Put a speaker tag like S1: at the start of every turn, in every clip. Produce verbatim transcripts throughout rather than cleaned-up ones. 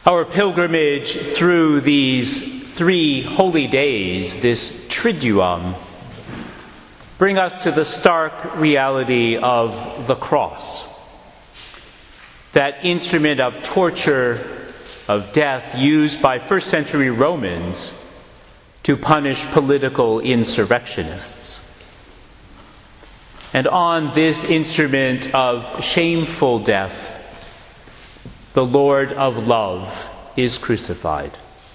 S1: Our pilgrimage through these three holy days, this Triduum, bring us to the stark reality of the cross. That instrument of torture, of death, used by first century Romans to punish political insurrectionists. And on this instrument of shameful death, the Lord of love is crucified.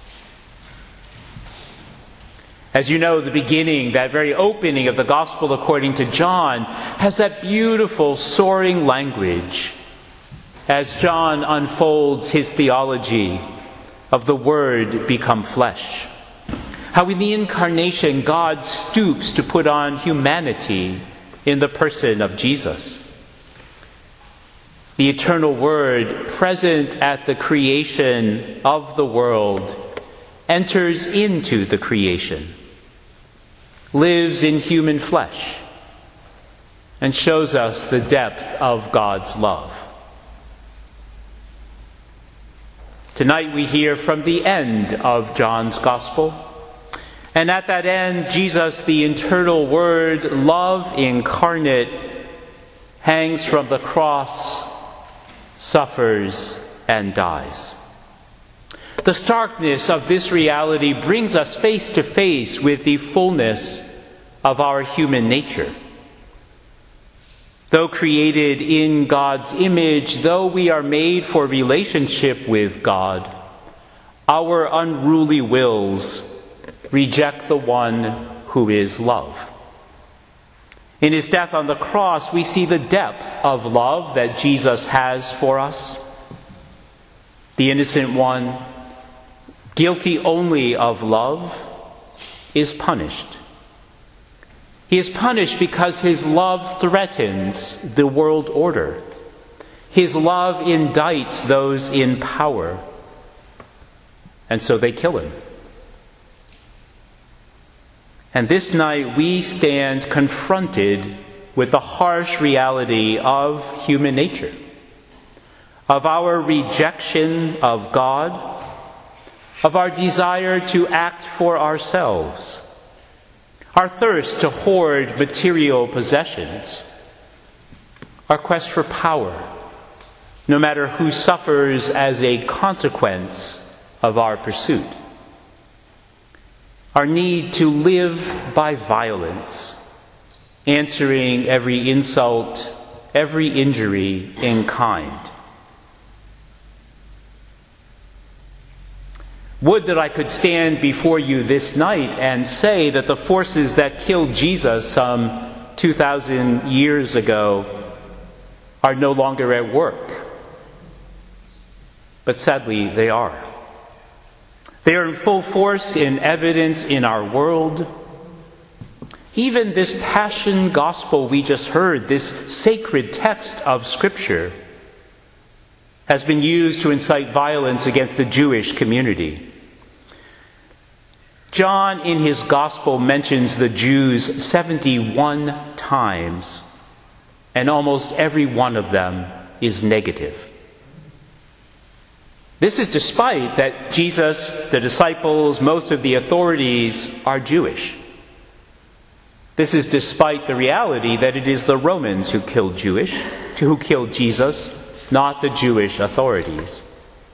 S1: As you know, the beginning, that very opening of the Gospel according to John, has that beautiful soaring language as John unfolds his theology of the Word become flesh. How in the Incarnation God stoops to put on humanity in the person of Jesus. The eternal Word, present at the creation of the world, enters into the creation, lives in human flesh, and shows us the depth of God's love. Tonight we hear from the end of John's Gospel. And at that end, Jesus, the eternal Word, love incarnate, hangs from the cross, suffers, and dies. The starkness of this reality brings us face to face with the fullness of our human nature. Though created in God's image, though we are made for relationship with God, our unruly wills reject the one who is love. In his death on the cross, we see the depth of love that Jesus has for us. The innocent one, guilty only of love, is punished. He is punished because his love threatens the world order. His love indicts those in power. And so they kill him. And this night we stand confronted with the harsh reality of human nature, of our rejection of God, of our desire to act for ourselves, our thirst to hoard material possessions, our quest for power, no matter who suffers as a consequence of our pursuit. Our need to live by violence, answering every insult, every injury in kind. Would that I could stand before you this night and say that the forces that killed Jesus some two thousand years ago are no longer at work. But sadly, they are. They are in full force, in evidence in our world. Even this Passion Gospel we just heard, this sacred text of Scripture, has been used to incite violence against the Jewish community. John, in his Gospel, mentions the Jews seventy-one times, and almost every one of them is negative. This is despite that Jesus, the disciples, most of the authorities are Jewish. This is despite the reality that it is the Romans who killed Jewish, who killed Jesus, not the Jewish authorities.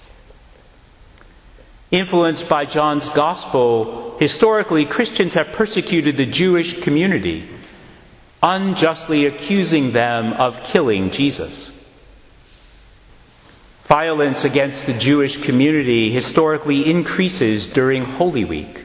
S1: Influenced by John's Gospel, historically Christians have persecuted the Jewish community, unjustly accusing them of killing Jesus. Violence against the Jewish community historically increases during Holy Week.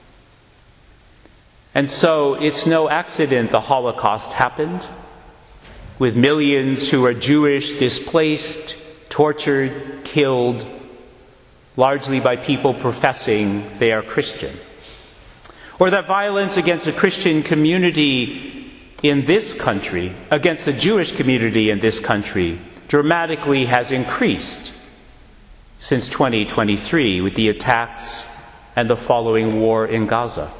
S1: And so it's no accident the Holocaust happened, with millions who are Jewish displaced, tortured, killed, largely by people professing they are Christian. Or that violence against the Christian community in this country, against the Jewish community in this country, dramatically has increased since twenty twenty-three with the attacks and the following war in Gaza.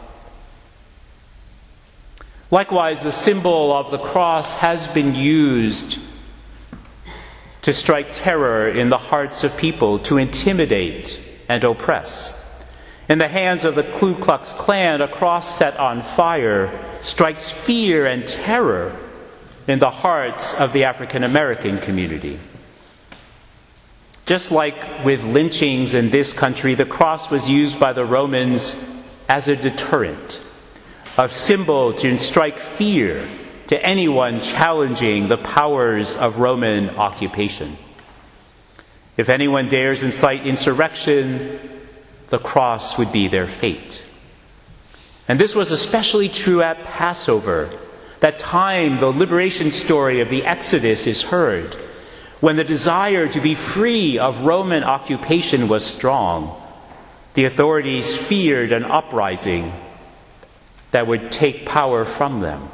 S1: Likewise, the symbol of the cross has been used to strike terror in the hearts of people, to intimidate and oppress. In the hands of the Ku Klux Klan, a cross set on fire strikes fear and terror in the hearts of the African American community. Just like with lynchings in this country, the cross was used by the Romans as a deterrent, a symbol to strike fear to anyone challenging the powers of Roman occupation. If anyone dares incite insurrection, the cross would be their fate. And this was especially true at Passover, that time the liberation story of the Exodus is heard, when the desire to be free of Roman occupation was strong. The authorities feared an uprising that would take power from them.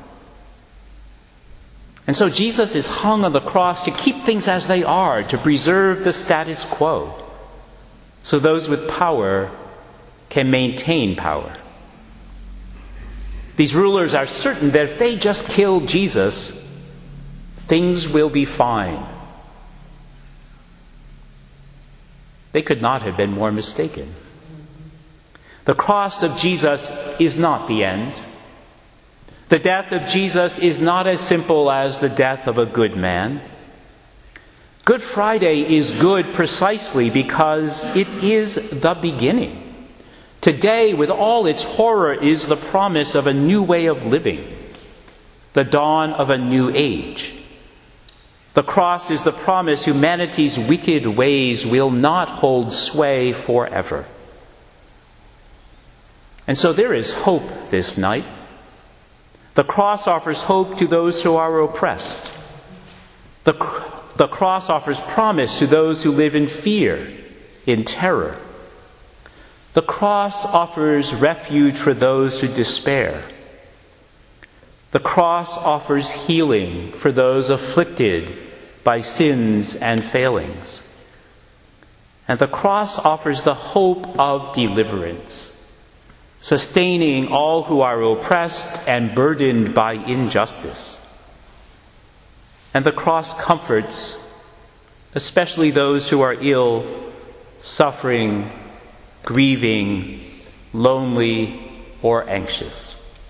S1: And so Jesus is hung on the cross to keep things as they are, to preserve the status quo, so those with power can maintain power. These rulers are certain that if they just kill Jesus, things will be fine. They could not have been more mistaken. The cross of Jesus is not the end. The death of Jesus is not as simple as the death of a good man. Good Friday is good precisely because it is the beginning. Today, with all its horror, is the promise of a new way of living, the dawn of a new age. The cross is the promise humanity's wicked ways will not hold sway forever. And so there is hope this night. The cross offers hope to those who are oppressed. The, the cross offers promise to those who live in fear, in terror. The cross offers refuge for those who despair. The cross offers healing for those afflicted by sins and failings. And the cross offers the hope of deliverance, sustaining all who are oppressed and burdened by injustice. And the cross comforts, especially those who are ill, suffering, grieving, lonely, or anxious.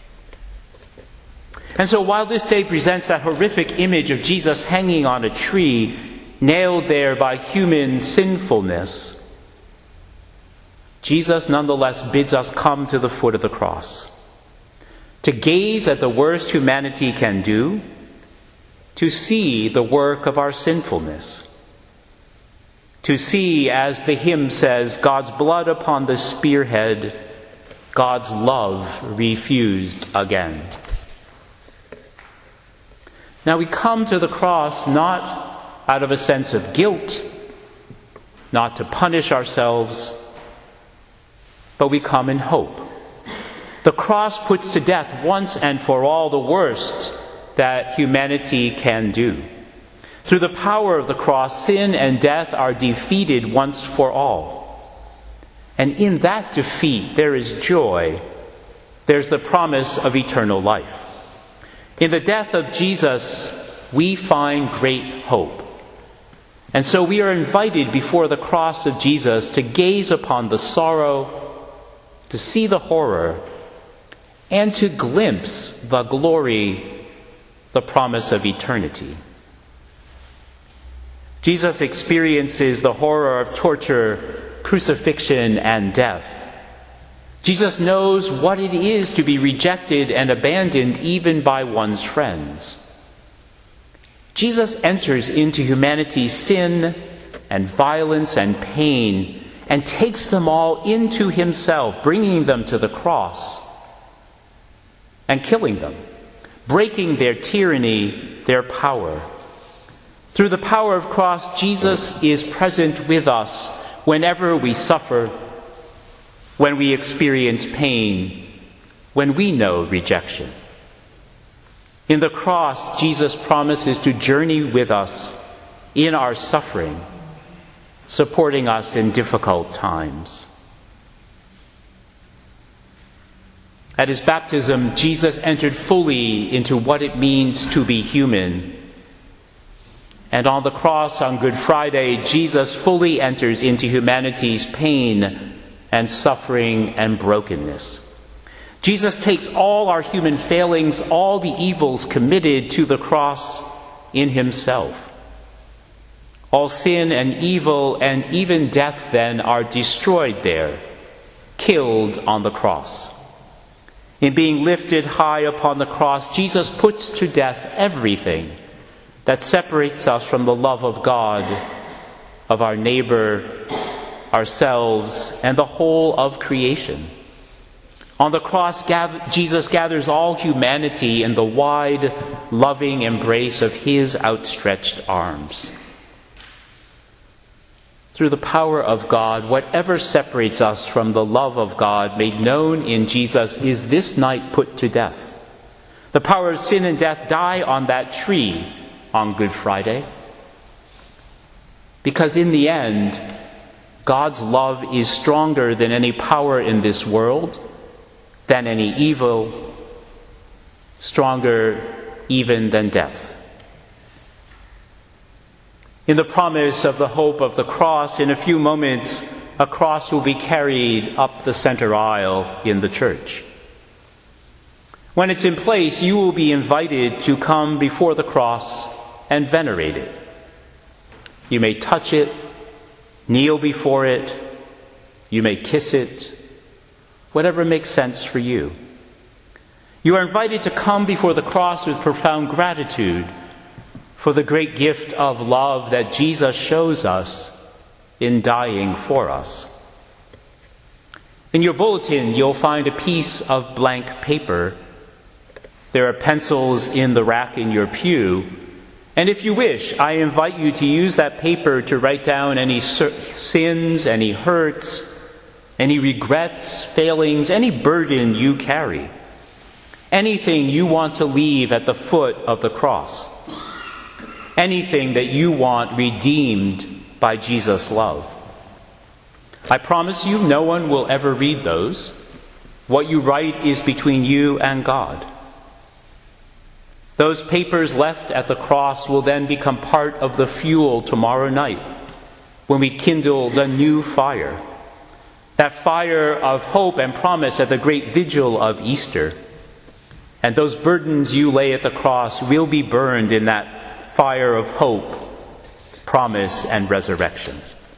S1: And so while this day presents that horrific image of Jesus hanging on a tree, nailed there by human sinfulness, Jesus nonetheless bids us come to the foot of the cross, to gaze at the worst humanity can do, to see the work of our sinfulness, to see, as the hymn says, God's blood upon the spearhead, God's love refused again. Now we come to the cross not out of a sense of guilt, not to punish ourselves, but we come in hope. The cross puts to death once and for all the worst that humanity can do. Through the power of the cross, sin and death are defeated once for all. And in that defeat, there is joy. There's the promise of eternal life. In the death of Jesus, we find great hope. And so we are invited before the cross of Jesus to gaze upon the sorrow, to see the horror, and to glimpse the glory, the promise of eternity. Jesus experiences the horror of torture, crucifixion, and death. Jesus knows what it is to be rejected and abandoned even by one's friends. Jesus enters into humanity's sin and violence and pain and takes them all into himself, bringing them to the cross and killing them, breaking their tyranny, their power. Through the power of cross, Jesus is present with us whenever we suffer, when we experience pain, when we know rejection. In the cross, Jesus promises to journey with us in our suffering, supporting us in difficult times. At his baptism, Jesus entered fully into what it means to be human. And on the cross on Good Friday, Jesus fully enters into humanity's pain and suffering and brokenness. Jesus takes all our human failings, all the evils committed to the cross in himself. All sin and evil and even death then are destroyed there, killed on the cross. In being lifted high upon the cross, Jesus puts to death everything that separates us from the love of God, of our neighbor, ourselves, and the whole of creation. On the cross, Jesus gathers all humanity in the wide, loving embrace of his outstretched arms. Through the power of God, whatever separates us from the love of God made known in Jesus is this night put to death. The power of sin and death die on that tree on Good Friday. Because in the end, God's love is stronger than any power in this world, than any evil, stronger even than death. In the promise of the hope of the cross, in a few moments, a cross will be carried up the center aisle in the church. When it's in place, you will be invited to come before the cross and venerate it. You may touch it, kneel before it, you may kiss it, whatever makes sense for you. You are invited to come before the cross with profound gratitude for the great gift of love that Jesus shows us in dying for us. In your bulletin, you'll find a piece of blank paper. There are pencils in the rack in your pew. And if you wish, I invite you to use that paper to write down any sins, any hurts, any regrets, failings, any burden you carry. Anything you want to leave at the foot of the cross. Anything that you want redeemed by Jesus' love. I promise you no one will ever read those. What you write is between you and God. Those papers left at the cross will then become part of the fuel tomorrow night when we kindle the new fire. That fire of hope and promise at the great vigil of Easter. And those burdens you lay at the cross will be burned in that fire of hope, promise, and resurrection.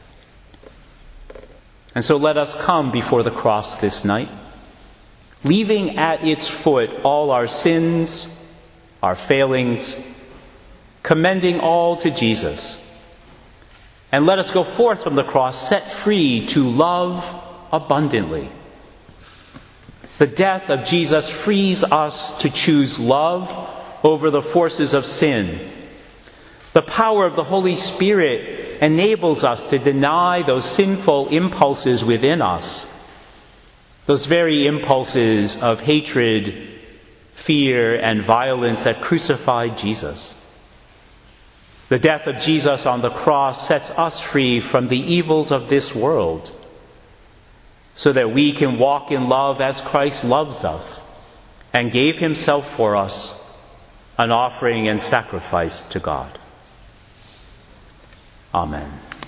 S1: And so let us come before the cross this night, leaving at its foot all our sins, our failings, commending all to Jesus. And let us go forth from the cross set free to love abundantly. The death of Jesus frees us to choose love over the forces of sin. The power of the Holy Spirit enables us to deny those sinful impulses within us, those very impulses of hatred, fear, and violence that crucified Jesus. The death of Jesus on the cross sets us free from the evils of this world, so that we can walk in love as Christ loves us and gave himself for us, an offering and sacrifice to God. Amen.